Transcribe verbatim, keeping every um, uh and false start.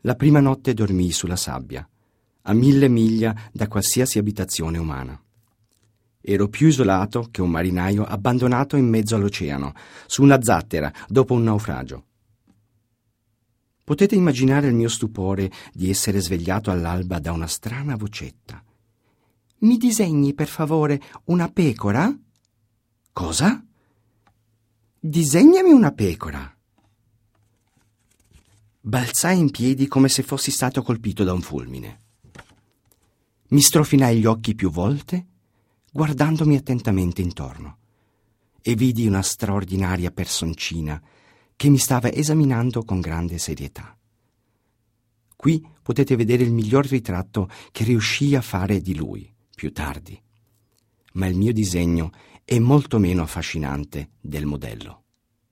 La prima notte dormii sulla sabbia, a mille miglia da qualsiasi abitazione umana. Ero più isolato che un marinaio abbandonato in mezzo all'oceano, su una zattera, dopo un naufragio. Potete immaginare il mio stupore di essere svegliato all'alba da una strana vocetta. «Mi disegni, per favore, una pecora?» «Cosa?» «Disegnami una pecora!» Balzai in piedi come se fossi stato colpito da un fulmine. Mi strofinai gli occhi più volte, guardandomi attentamente intorno, e vidi una straordinaria personcina che mi stava esaminando con grande serietà. Qui potete vedere il miglior ritratto che riuscii a fare di lui più tardi, ma il mio disegno è molto meno affascinante del modello.